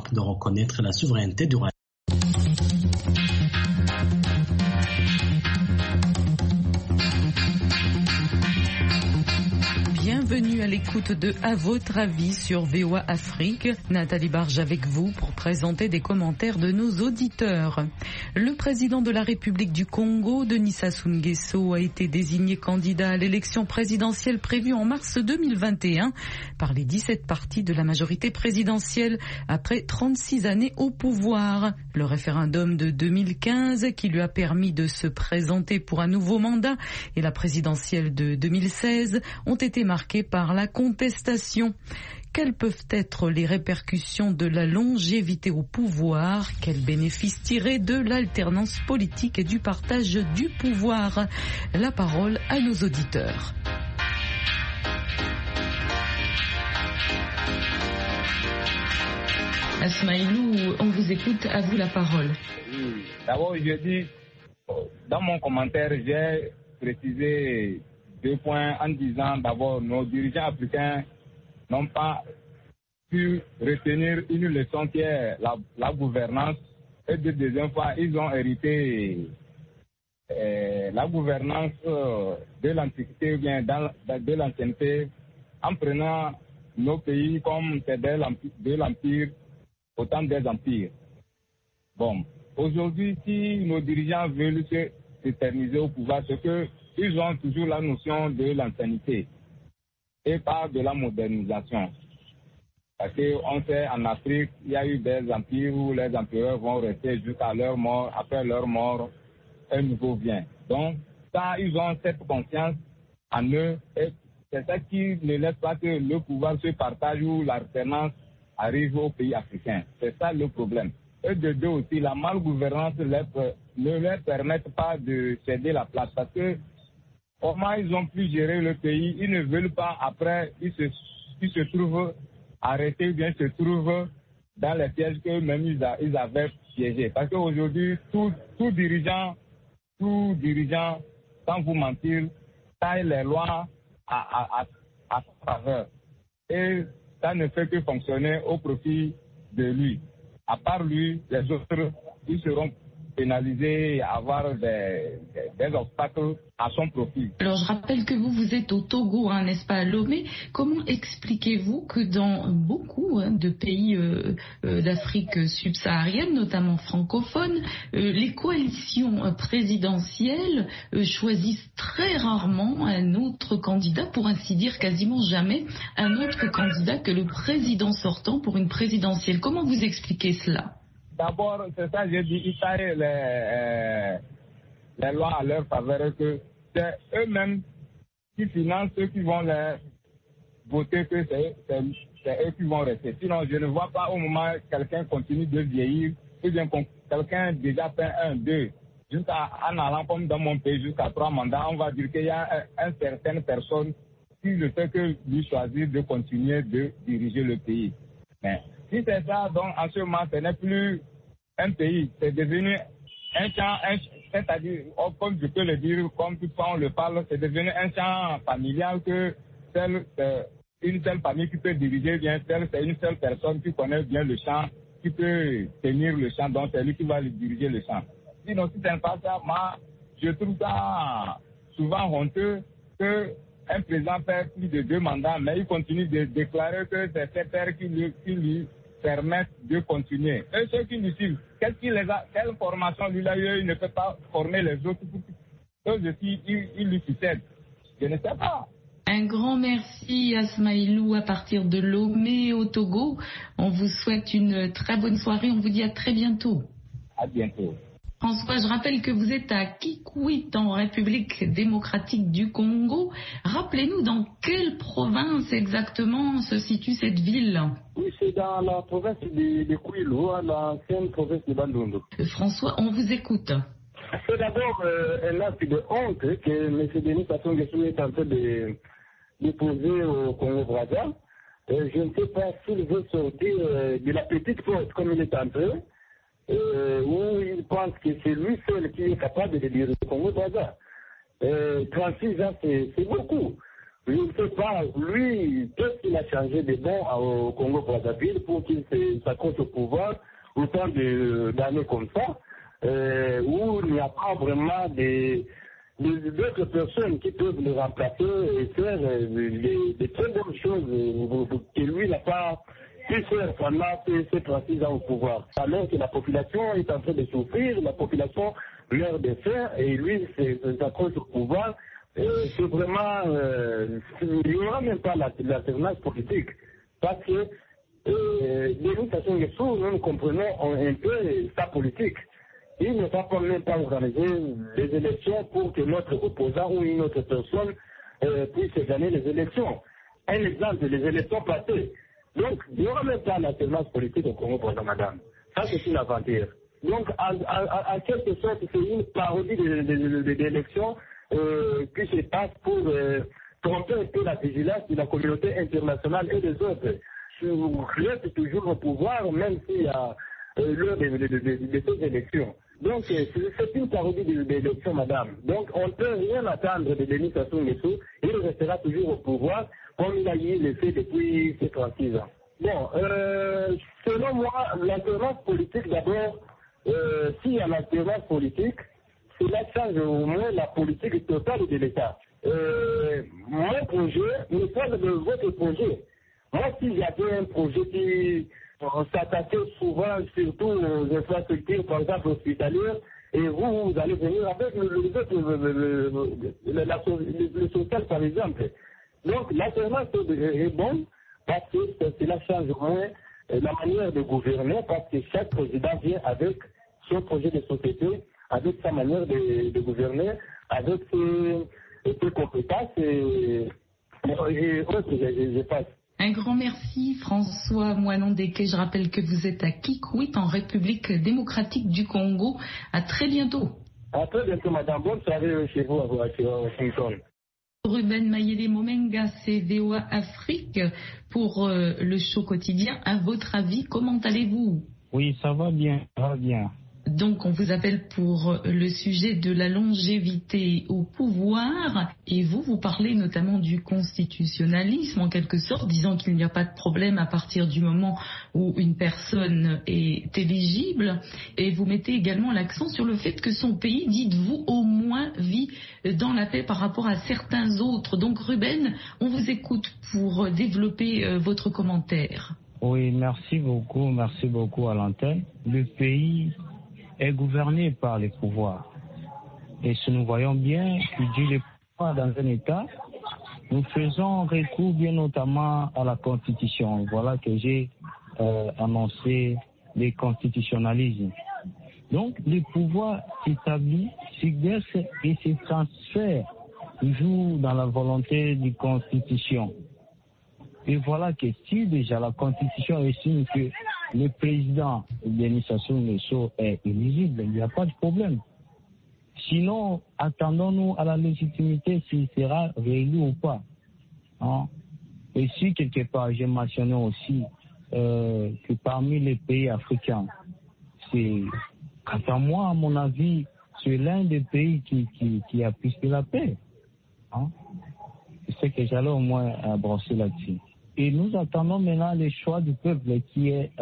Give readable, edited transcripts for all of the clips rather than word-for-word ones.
acte de reconnaître la souveraineté du royaume. Bienvenue à l'écoute de À votre avis sur VOA Afrique. Nathalie Barge avec vous pour présenter des commentaires de nos auditeurs. Le président de la République du Congo, Denis Sassou Nguesso, a été désigné candidat à l'élection présidentielle prévue en mars 2021 par les 17 partis de la majorité présidentielle après 36 années au pouvoir. Le référendum de 2015 qui lui a permis de se présenter pour un nouveau mandat et la présidentielle de 2016 ont été marqués par la contestation. Quelles peuvent être les répercussions de la longévité au pouvoir? Quels bénéfices tirer de l'alternance politique et du partage du pouvoir? La parole à nos auditeurs. Asmaïlou, on vous écoute, à vous la parole. D'abord, je dis, dans mon commentaire, j'ai précisé 2 points en disant d'abord nos dirigeants africains n'ont pas pu retenir une leçon qui est la gouvernance, et de deuxième fois ils ont hérité la gouvernance de l'antiquité ou bien de l'ancienneté en prenant nos pays comme c'est de l'empire au temps des empires. Bon, aujourd'hui si nos dirigeants veulent s'éterniser au pouvoir, c'est que ils ont toujours la notion de l'ancienneté et pas de la modernisation. Parce qu'on sait, en Afrique, il y a eu des empires où les empereurs vont rester jusqu'à leur mort. Après leur mort, un nouveau vient. Donc, ça, ils ont cette confiance en eux. Et c'est ça qui ne laisse pas que le pouvoir se partage ou l'alternance arrive aux pays africains. C'est ça le problème. Et de deux aussi, la malgouvernance ne leur permet pas de céder la place. Parce que comment ils ont pu gérer le pays, ils ne veulent pas, après, ils se trouvent arrêtés ou bien se trouvent dans les pièges qu'eux-mêmes ils avaient piégés. Parce qu'aujourd'hui, tout dirigeant, sans vous mentir, taille les lois à sa faveur. Et ça ne fait que fonctionner au profit de lui. À part lui, les autres, ils seront pénaliser et avoir des obstacles à son profit. Alors je rappelle que vous êtes au Togo, n'est-ce pas, à Lomé. Comment expliquez-vous que dans beaucoup de pays d'Afrique subsaharienne, notamment francophones, les coalitions présidentielles choisissent très rarement un autre candidat, pour ainsi dire quasiment jamais, un autre candidat que le président sortant pour une présidentielle? Comment vous expliquez cela? D'abord, c'est ça, j'ai dit, ils taillent les lois à leur faveur, que c'est eux-mêmes qui financent ceux qui vont les voter, que c'est eux qui vont rester. Sinon, je ne vois pas au moment où quelqu'un continue de vieillir, ou bien quelqu'un déjà fait 1, 2, en allant comme dans mon pays jusqu'à 3 mandats, on va dire qu'il y a une certaine personne qui ne fait que lui choisir de continuer de diriger le pays. Mais si c'est ça, donc en ce moment, ce n'est plus un pays, c'est devenu un champ, c'est-à-dire, comme je peux le dire, comme toutefois on le parle, c'est devenu un champ familial que une seule famille qui peut diriger bien, c'est une seule personne qui connaît bien le champ, qui peut tenir le champ, donc c'est lui qui va diriger le champ. Sinon, si ce n'est pas ça, moi, je trouve ça souvent honteux que un président fait plus de 2 mandats, mais il continue de déclarer que c'est ses pairs qui lui permettent de continuer. Et ceux qui nous suivent, quelle formation lui a eu, il ne peut pas former les autres pour eux aussi, ils lui succèdent. Je ne sais pas. Un grand merci Asmaïlou à partir de Lomé au Togo. On vous souhaite une très bonne soirée, on vous dit à très bientôt. À bientôt. François, je rappelle que vous êtes à Kikwit en République démocratique du Congo. Rappelez-nous dans quelle province exactement se situe cette ville? Oui, c'est dans la province de Kouilou, l'ancienne province de Bandundu. François, on vous écoute. C'est d'abord un acte de honte que M. Denis Sassou Nguesso est en train de poser au Congo-Brazza. Je ne sais pas s'il veut sortir de la petite porte comme il est en train. Où il pense que c'est lui seul qui est capable de diriger le Congo-Brazza. 36 ans, c'est beaucoup. Je ne sais pas, lui, qu'est-ce qu'il a changé de bon au Congo-Brazzaville pour qu'il s'accroche au pouvoir autant d'années comme ça, où il n'y a pas vraiment d'autres personnes qui peuvent le remplacer et faire des très bonnes choses que lui n'a pas pu faire pendant ces 36 ans au pouvoir. Alors que la population est en train de souffrir, la population meurt de faim et lui s'accroche au pouvoir. C'est vraiment, il n'y aura même pas l'alternance politique parce que Denis Sassou Nguesso, nous comprenons un peu sa politique. Il ne va même pas organiser les élections pour que notre opposant ou une autre personne puisse gagner les élections. Un exemple, les élections passées. Donc, il n'y aura même pas l'alternance politique au Congo, madame. Ça, c'est une aventure. Donc, en quelque sorte, c'est une parodie d'élections qui se passe pour tromper un peu la vigilance de la communauté internationale et des autres. Reste toujours au pouvoir, même s'il y a l'heure de ces élections. Donc, c'est une parodie d'élection, madame. Donc, on ne peut rien attendre de Denis Sassou Nguesso. Il restera toujours au pouvoir, comme il a eu le fait depuis ces 36 ans. Bon, selon moi, l'alternance politique, d'abord, s'il y a l'alternance politique, cela change au moins la politique totale de l'État. Mon projet n'est pas de votre projet. Moi, si j'avais un projet qui s'attaquait souvent, surtout aux infrastructures, par exemple hospitalières, et vous allez venir avec le social, par exemple. Donc, l'alternance est bonne parce que cela change au moins la manière de gouverner, parce que chaque président vient avec son projet de société, avec sa manière de gouverner, avec ses compétences et autres, je passe. Un grand merci François Moinon-Dequet. Je rappelle que vous êtes à Kikwit en République démocratique du Congo. À très bientôt. À très bientôt, madame. Bonne soirée chez vous à Washington. Ruben Mayele-Momenga, c'est VOA Afrique pour le show quotidien. À votre avis, comment allez-vous? Oui, ça va bien, ça va bien. Donc, on vous appelle pour le sujet de la longévité au pouvoir et vous parlez notamment du constitutionnalisme en quelque sorte, disant qu'il n'y a pas de problème à partir du moment où une personne est éligible et vous mettez également l'accent sur le fait que son pays, dites-vous, au moins vit dans la paix par rapport à certains autres. Donc, Ruben, on vous écoute pour développer votre commentaire. Oui, merci beaucoup à l'antenne. Le pays est gouverné par les pouvoirs. Et si nous voyons bien qu'il dit les pouvoirs dans un État, nous faisons recours bien notamment à la Constitution. Voilà que j'ai annoncé le constitutionnalisme. Donc, les pouvoirs s'établissent, s'exercent et se transfèrent toujours dans la volonté de la Constitution. Et voilà que si déjà la Constitution estime que le président Denis Sassou Nguesso est éligible, il n'y a pas de problème. Sinon, attendons-nous à la légitimité s'il sera réélu ou pas. Hein? Et si quelque part, j'ai mentionné aussi que parmi les pays africains, c'est, quant à moi, à mon avis, c'est l'un des pays qui a plus de la paix. Hein? C'est que j'allais au moins brosser là-dessus. Et nous attendons maintenant le choix du peuple qui est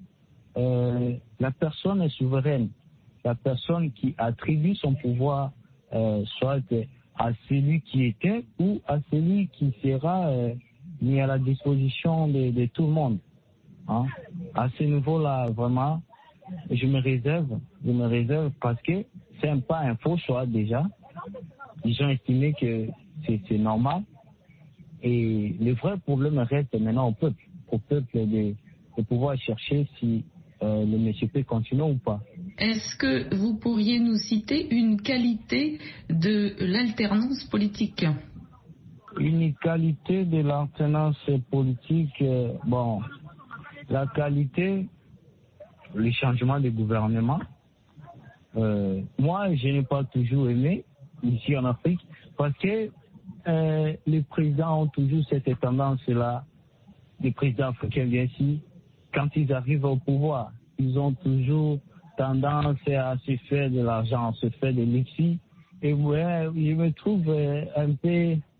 la personne souveraine, la personne qui attribue son pouvoir soit à celui qui était ou à celui qui sera mis à la disposition de tout le monde. Hein? À ce niveau-là, vraiment, je me réserve parce que c'est pas un faux choix déjà. Ils ont estimé que c'est normal. Et le vrai problème reste maintenant au peuple de pouvoir chercher si le monsieur peut continuer ou pas. Est-ce que vous pourriez nous citer une qualité de l'alternance politique? Une qualité de l'alternance politique, bon, la qualité, le changement de gouvernement. Moi, je n'ai pas toujours aimé ici en Afrique parce que les présidents ont toujours cette tendance-là, les présidents africains bien sûr, quand ils arrivent au pouvoir, ils ont toujours tendance à se faire de l'argent, à se faire de l'IFSI. Et ouais, je me trouve un peu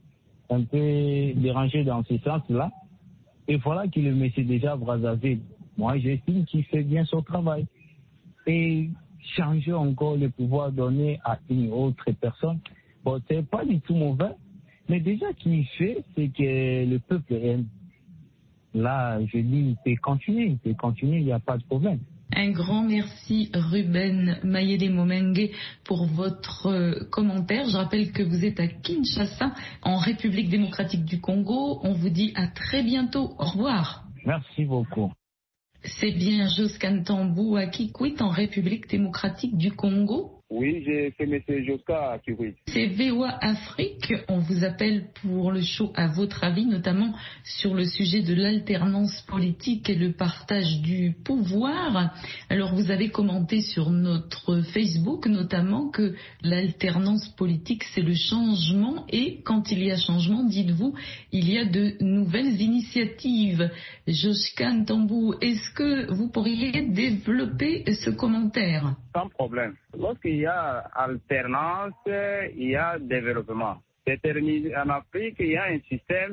un peu dérangé dans ce sens-là. Et voilà que le monsieur déjà Brazzaville, moi j'estime qu'il fait bien son travail. Et changer encore le pouvoir donné à une autre personne, bon, c'est pas du tout mauvais, mais déjà qu'il fait, c'est que le peuple aime. Là, je dis, il peut continuer, il n'y a pas de problème. Un grand merci Ruben Mayele-Momengue pour votre commentaire. Je rappelle que vous êtes à Kinshasa, en République démocratique du Congo. On vous dit à très bientôt. Au revoir. Merci beaucoup. C'est bien Joscan Tambou à Kikwit, en République démocratique du Congo. Oui, c'est M. Joska Kikwit. C'est VOA Afrique. On vous appelle pour le show à votre avis, notamment sur le sujet de l'alternance politique et le partage du pouvoir. Alors vous avez commenté sur notre Facebook notamment que l'alternance politique c'est le changement, et quand il y a changement, dites-vous, il y a de nouvelles initiatives. Joscan Tambou, est-ce que vous pourriez développer ce commentaire? Sans problème. Lorsqu'il y a alternance, il y a développement. En Afrique, il y a un système,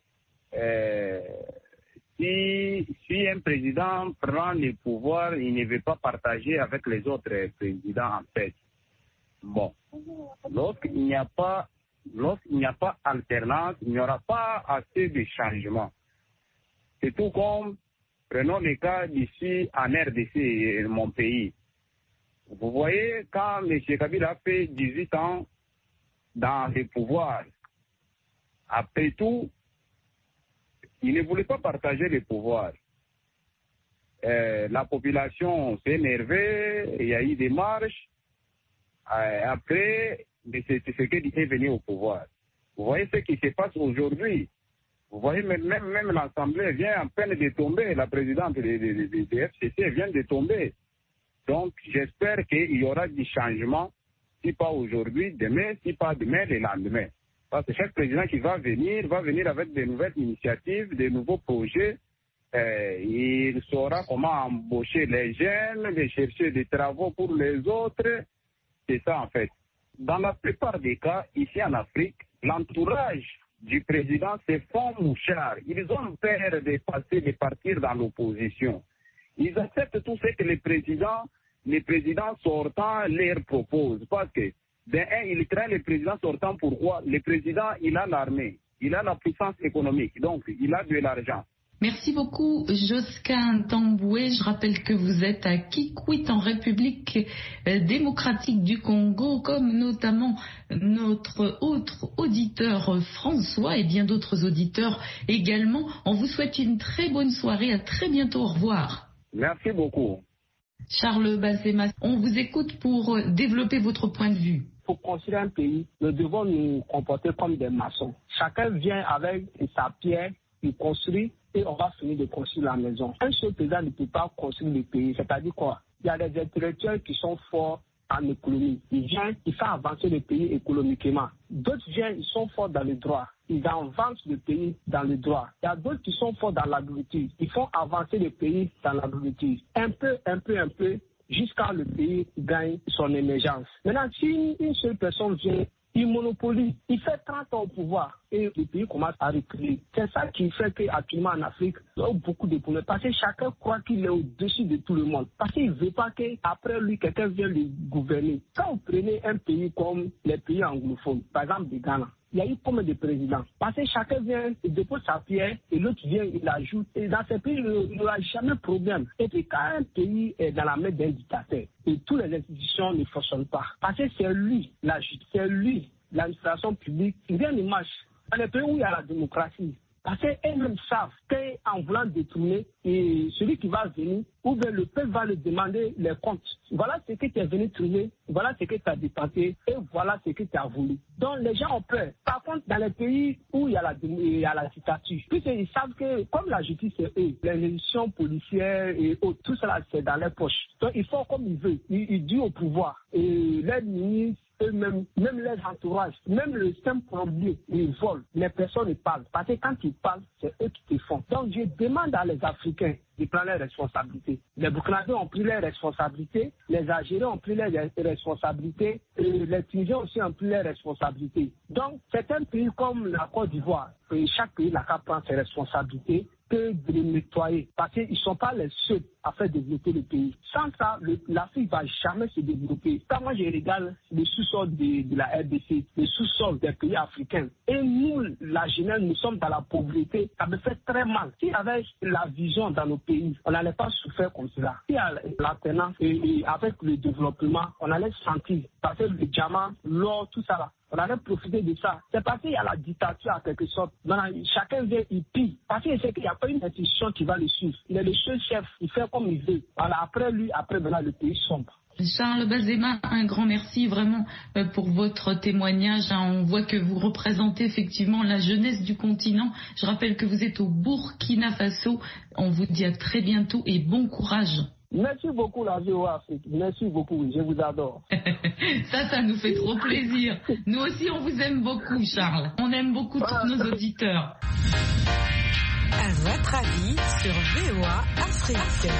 si un président prend le pouvoir, il ne veut pas partager avec les autres présidents en fait. Bon, lorsqu'il n'y a pas alternance, il n'y aura pas assez de changements. C'est tout comme, prenons le cas d'ici en RDC, mon pays. Vous voyez, quand M. Kabila a fait 18 ans dans le pouvoir, après tout, il ne voulait pas partager le pouvoir. La population s'est énervée, il y a eu des marches. Après, M. Tshisekedi est venu au pouvoir. Vous voyez ce qui se passe aujourd'hui. Vous voyez, même l'Assemblée vient à peine de tomber, la présidente de FCC vient de tomber. Donc, j'espère qu'il y aura du changement, si pas aujourd'hui, demain, si pas demain, le lendemain. Parce que chaque président qui va venir avec de nouvelles initiatives, de nouveaux projets. Il saura comment embaucher les jeunes, de chercher des travaux pour les autres. C'est ça, en fait. Dans la plupart des cas, ici en Afrique, l'entourage du président, c'est fonds mouchards. Ils ont peur de partir dans l'opposition. Ils acceptent tout ce que les présidents sortants leur proposent. Parce que, ils craignent les présidents sortants. Pourquoi? Le président, il a l'armée, il a la puissance économique, donc il a de l'argent. Merci beaucoup, Joscan Tamboué. Je rappelle que vous êtes à Kikwit, en République démocratique du Congo, comme notamment notre autre auditeur François et bien d'autres auditeurs également. On vous souhaite une très bonne soirée. À très bientôt. Au revoir. Merci beaucoup. Charles Bazema, on vous écoute pour développer votre point de vue. Pour construire un pays, nous devons nous comporter comme des maçons. Chacun vient avec sa pierre, il construit et on va finir de construire la maison. Un seul président ne peut pas construire le pays. C'est-à-dire quoi? Il y a des intellectuels qui sont forts en économie. Ils viennent, ils font avancer le pays économiquement. D'autres viennent, ils sont forts dans le droit. Ils avancent le pays dans le droit. Il y a d'autres qui sont forts dans l'agriculture. Ils font avancer le pays dans l'agriculture. Un peu, jusqu'à le pays gagne son émergence. Maintenant, si une seule personne vient, il monopolise, il fait 30 ans au pouvoir et le pays commence à reculer. C'est ça qui fait qu'actuellement en Afrique, il y a beaucoup de problèmes. Parce que chacun croit qu'il est au-dessus de tout le monde. Parce qu'il ne veut pas qu'après lui, quelqu'un vienne le gouverner. Quand vous prenez un pays comme les pays anglophones, par exemple le Ghana, il y a eu combien de présidents? Parce que chacun vient, il dépose sa pierre et l'autre vient, il ajoute. Et dans ces pays, il n'y aura jamais de problème. Et puis quand un pays est dans la main d'un dictateur et toutes les institutions ne fonctionnent pas, parce que c'est lui, la justice, c'est lui, l'administration publique, rien ne marche. Dans les pays où il y a la démocratie, parce qu'eux-mêmes savent qu'en voulant détourner, et celui qui va venir, ou bien le peuple va lui demander les comptes. Voilà ce que tu es venu trouver, voilà ce que tu as dépensé, et voilà ce que tu as voulu. Donc les gens ont peur. Par contre, dans les pays où il y a la dictature, puisqu'ils savent que comme la justice c'est eux, les institutions policières et autres, tout cela c'est dans les poches. Donc ils font comme ils veulent. Ils disent au pouvoir. Et les ministres, eux-mêmes, même leurs entourages, même le simple plombier, ils volent. Les personnes ne parlent. Parce que quand ils parlent, c'est eux qui te font. Donc je demande à les Africains de prendre leurs responsabilités. Les Burkinabés ont pris leurs responsabilités, les Algériens ont pris leurs responsabilités, et les Tunisiens aussi ont pris leurs responsabilités. Donc certains pays comme la Côte d'Ivoire, chaque pays n'a qu'à prendre ses responsabilités que de les nettoyer. Parce qu'ils ne sont pas les seuls à faire développer le pays. Sans ça, l'Afrique ne va jamais se développer. Quand moi je regarde le sous-sol de la RDC, le sous-sol des pays africains, et nous, la jeunesse, nous sommes dans la pauvreté, ça me fait très mal. Si avec la vision dans nos pays, on n'allait pas souffrir comme cela. Si à l'alternance et avec le développement, on allait sentir, parce que le diamant, l'or, tout ça là, on allait profiter de ça. C'est parce qu'il y a la dictature en quelque sorte. Maintenant, chacun vient, il pille. Parce qu'il sait qu'il n'y a pas une institution qui va le suivre. Il est le seul chef, il fait comme il veut. Voilà, après lui, maintenant, le pays sombre. Charles Bazema, un grand merci vraiment pour votre témoignage. On voit que vous représentez effectivement la jeunesse du continent. Je rappelle que vous êtes au Burkina Faso. On vous dit à très bientôt et bon courage. Merci beaucoup la VOA Afrique. Merci beaucoup, je vous adore. Ça nous fait trop plaisir. Nous aussi, on vous aime beaucoup, Charles. On aime beaucoup tous nos auditeurs. À votre avis sur VOA Afrique.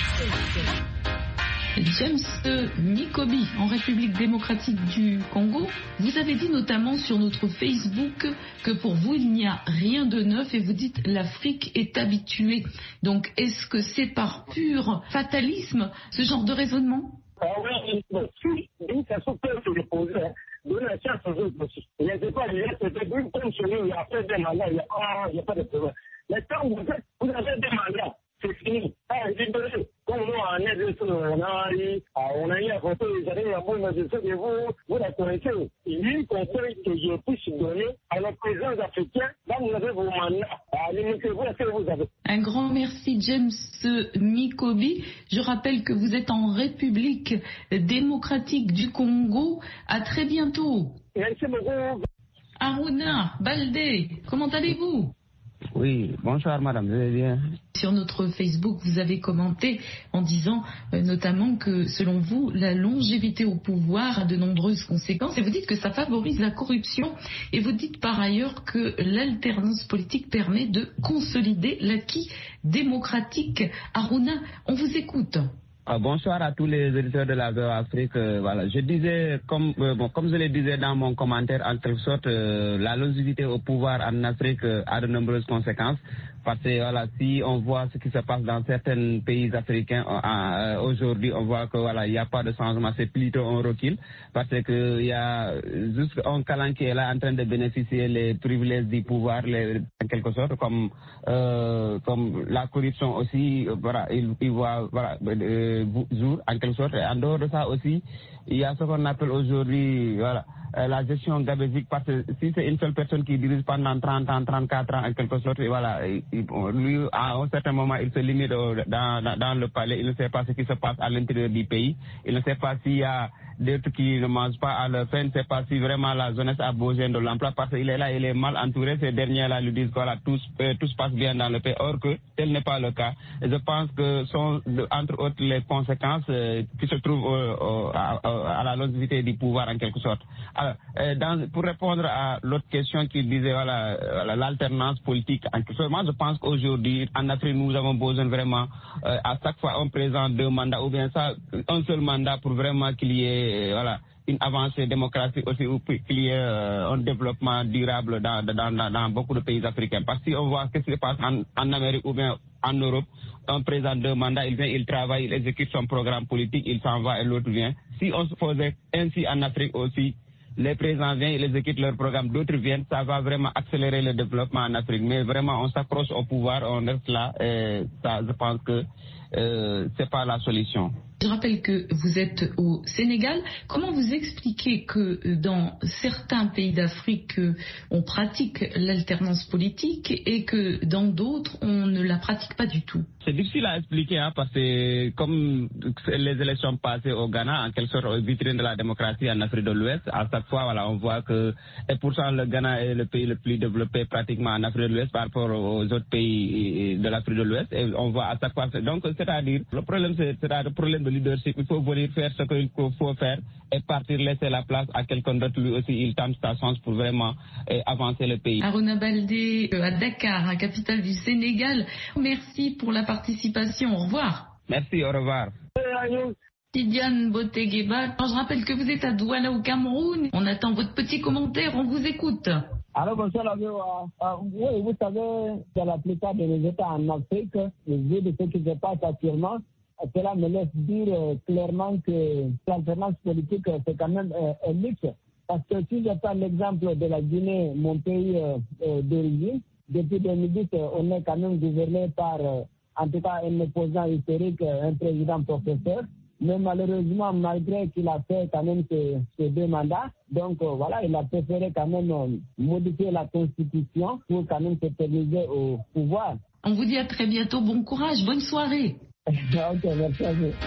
James Mikobi, en République démocratique du Congo, vous avez dit notamment sur notre Facebook que pour vous il n'y a rien de neuf et vous dites l'Afrique est habituée. Donc est-ce que c'est par pur fatalisme ce genre de raisonnement? Oui, d'une façon peut se reposer, donner la chance aux autres aussi. Il n'y a pas de comme celui il y a fait des mandats, il n'y a pas de problème. Mais quand vous avez des mandats, c'est fini. Désolé. Comme nous, en RDC, on a eu à voter les années à moi, je sais que vous la connaissez. Il y a eu conseil que je puisse donner à nos présidents africains. Là, vous avez vos mandats. Limitez-vous à ce que vous avez. Un grand merci, James Mikobi. Je rappelle que vous êtes en République démocratique du Congo. À très bientôt. Merci beaucoup. Aruna Baldé, comment allez-vous? Oui, bonsoir madame, je vais bien. Sur notre Facebook, vous avez commenté en disant notamment que selon vous, la longévité au pouvoir a de nombreuses conséquences et vous dites que ça favorise la corruption et vous dites par ailleurs que l'alternance politique permet de consolider l'acquis démocratique. Aruna, on vous écoute. Bonsoir à tous les auditeurs de la VOA Afrique. Voilà, je disais, comme je le disais dans mon commentaire, en quelque sorte, la longévité au pouvoir en Afrique a de nombreuses conséquences. Parce que voilà, si on voit ce qui se passe dans certains pays africains aujourd'hui, on voit que voilà, il n'y a pas de changement, c'est plutôt un recul, parce que il y a juste un clan qui est là en train de bénéficier les privilèges du pouvoir, en quelque sorte, comme la corruption aussi, voilà, il voit voilà jour en quelque sorte. Et en dehors de ça aussi, il y a ce qu'on appelle aujourd'hui voilà la gestion gabésique, parce que si c'est une seule personne qui dirige pendant 30 ans, 34 ans en quelque sorte, et voilà, lui à un certain moment il se limite dans le palais, il ne sait pas ce qui se passe à l'intérieur du pays, il ne sait pas s'il y a d'autres qui ne mangent pas à leur fin, il ne sait pas si vraiment la jeunesse a besoin de l'emploi, parce qu'il est là, il est mal entouré, ces derniers-là lui disent voilà, tout se passe bien dans le pays, or que tel n'est pas le cas. Et je pense que sont entre autres les conséquences qui se trouvent à la longévité du pouvoir en quelque sorte. Alors, pour répondre à l'autre question qui disait voilà, l'alternance politique, en quelque sorte, moi je pense qu'aujourd'hui en Afrique nous avons besoin vraiment à chaque fois un président 2 mandats ou bien ça un seul mandat pour vraiment qu'il y ait voilà une avancée démocratique aussi, ou qu'il y ait un développement durable dans beaucoup de pays africains. Parce que si on voit ce qui se passe en Amérique ou bien en Europe, un président 2 mandats, il vient, il travaille, il exécute son programme politique, il s'en va et l'autre vient. Si on se faisait ainsi en Afrique aussi, les présidents viennent, ils exécutent leur programme, d'autres viennent, ça va vraiment accélérer le développement en Afrique. Mais vraiment, on s'accroche au pouvoir, on reste là, et ça, je pense que c'est pas la solution. Je rappelle que vous êtes au Sénégal. Comment vous expliquez que dans certains pays d'Afrique, on pratique l'alternance politique et que dans d'autres, on ne la pratique pas du tout? C'est difficile à expliquer, parce que comme les élections passées au Ghana, en quelque sorte, vitrine de la démocratie en Afrique de l'Ouest, à chaque fois, voilà, on voit que, et pourtant le Ghana est le pays le plus développé pratiquement en Afrique de l'Ouest par rapport aux autres pays de l'Afrique de l'Ouest, et on voit à chaque fois. Donc, c'est-à-dire, le problème, c'est un problème de leadership, il faut venir faire ce qu'il faut faire et partir, laisser la place à quelqu'un d'autre. Lui aussi, il tente sa chance pour vraiment avancer le pays. Arona Baldé à Dakar, la capitale du Sénégal. Merci pour la participation. Au revoir. Merci, au revoir. Tidiane Botegueba, je rappelle que vous êtes à Douala au Cameroun. On attend votre petit commentaire, on vous écoute. Alors, bonsoir, oui, vous savez, dans la plupart des États en Afrique, vu de ce qui se passe actuellement, cela me laisse dire clairement que l'alternance politique, c'est quand même un luxe. Parce que si je prends l'exemple de la Guinée, mon pays d'origine, depuis 2010, on est quand même gouverné par, en tout cas, un opposant historique, un président professeur. Mais malheureusement, malgré qu'il a fait quand même ces 2 mandats, donc voilà, il a préféré quand même modifier la Constitution pour quand même se terminer au pouvoir. On vous dit à très bientôt, bon courage, bonne soirée. Ok, merci à vous.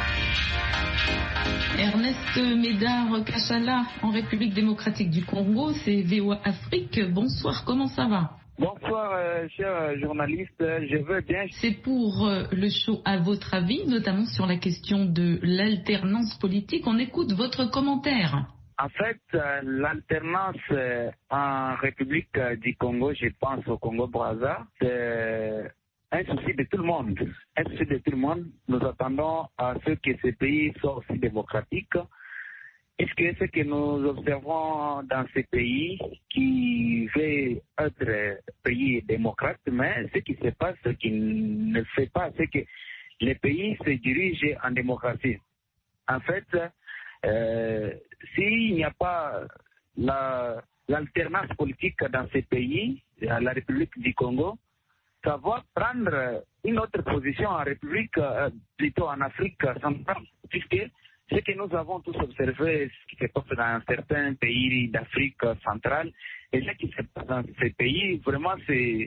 Ernest Médard Kachala, en République démocratique du Congo, c'est VOA Afrique. Bonsoir, comment ça va? Bonsoir, cher journaliste, je veux bien... C'est pour le show À votre avis, notamment sur la question de l'alternance politique. On écoute votre commentaire. En fait, l'alternance en République du Congo, je pense au Congo-Brazza, c'est un souci de tout le monde. Un souci de tout le monde. Nous attendons à ce que ce pays soit aussi démocratique. Est-ce que ce que nous observons dans ces pays qui veut être pays démocrate, mais ce qui se passe, ce qui ne fait pas, c'est que les pays se dirigent en démocratie. En fait, s'il n'y a pas l'alternance politique dans ces pays, la République du Congo, ça va prendre une autre position en République, plutôt en Afrique centrale, puisque ce que nous avons tous observé, ce qui se passe dans certains pays d'Afrique centrale, et ce qui se passe dans ces pays, vraiment, c'est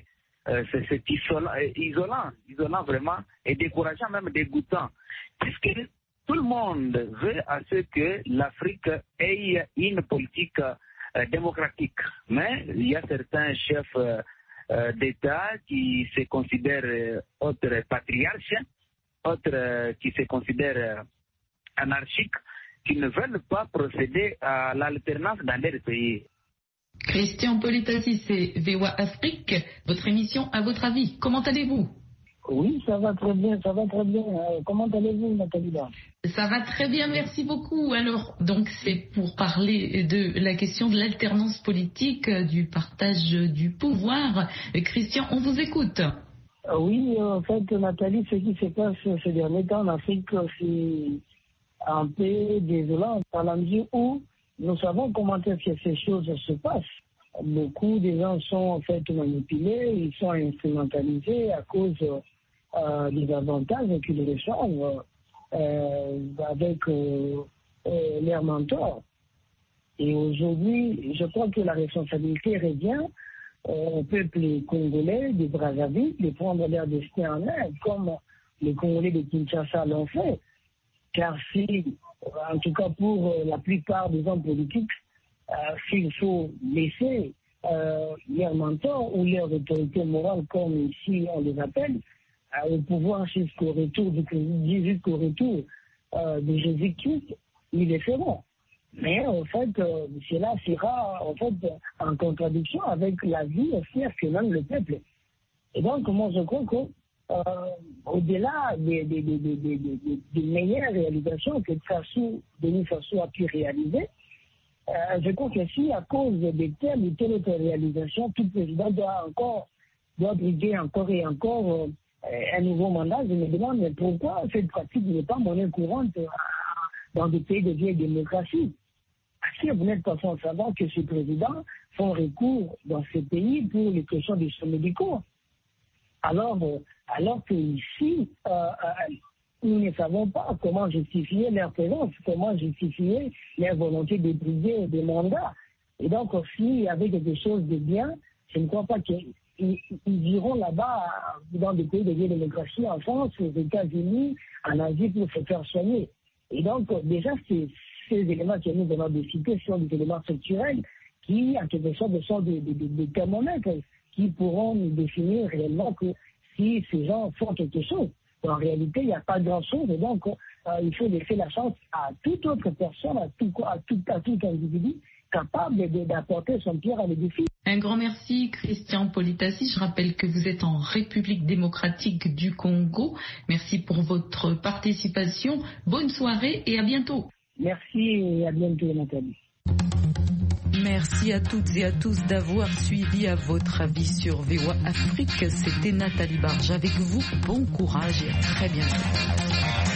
isolant vraiment, et décourageant, même dégoûtant. Puisque tout le monde veut à ce que l'Afrique ait une politique démocratique. Mais il y a certains chefs d'État qui se considèrent autres patriarches, autres qui se considèrent anarchiques, qui ne veulent pas procéder à l'alternance dans leur pays. Christian Politassi, c'est VOA Afrique, votre émission À votre avis. Comment allez-vous? Oui, ça va très bien, ça va très bien. Comment allez-vous, Nathalie? Ça va très bien, merci beaucoup. Alors, donc, c'est pour parler de la question de l'alternance politique, du partage du pouvoir. Christian, on vous écoute. Oui, en fait, Nathalie, ce qui se passe ces derniers temps en Afrique, c'est un peu désolant, dans la mesure où nous savons comment est-ce que ces choses se passent. Beaucoup de gens sont en fait manipulés, ils sont instrumentalisés à cause des avantages qu'ils reçoivent avec leurs mentors. Et aujourd'hui, je crois que la responsabilité revient au peuple congolais de Brazzaville de prendre leur destin en main, comme les Congolais de Kinshasa l'ont fait. Car si, en tout cas pour la plupart des hommes politiques, s'il faut laisser leurs mentors ou leur autorité morale, comme ici on les appelle, au pouvoir jusqu'au retour de Jésus-Christ, ils le feront. Mais en fait, cela sera en fait en contradiction avec la vie fière que même le peuple. Et donc, moi je crois que au-delà des meilleures réalisations que Denis Sassou a pu réaliser, je crois que si à cause de telle ou telle autre réalisation, tout président doit briguer encore et encore un nouveau mandat, je me demande mais pourquoi cette pratique n'est pas monnaie courante dans des pays de vieille démocratie. Si vous n'êtes pas sans savoir que ces présidents font recours dans ces pays pour les questions de soins médicaux. Alors que ici, nous ne savons pas comment justifier leur présence, comment justifier leur volonté de briguer des mandats. Et donc, s'il y avait quelque chose de bien, je ne crois pas qu'ils iront là-bas dans des pays de vieille démocratie, en France, aux États-Unis, en Asie, pour se faire soigner. Et donc, déjà, ces éléments que nous venons de citer sont des éléments structurels qui, en quelque sorte, sont des thermomètres qui pourront nous définir réellement que si ces gens font quelque chose. En réalité, il n'y a pas grand-chose. Et donc, il faut laisser la chance à toute autre personne, à tout individu capable d'apporter son pierre à l'édifice. Un grand merci, Christian Politassi. Je rappelle que vous êtes en République démocratique du Congo. Merci pour votre participation. Bonne soirée et à bientôt. Merci et à bientôt, Nathalie. Merci à toutes et à tous d'avoir suivi À votre avis sur VOA Afrique. C'était Nathalie Barge avec vous. Bon courage et à très bientôt.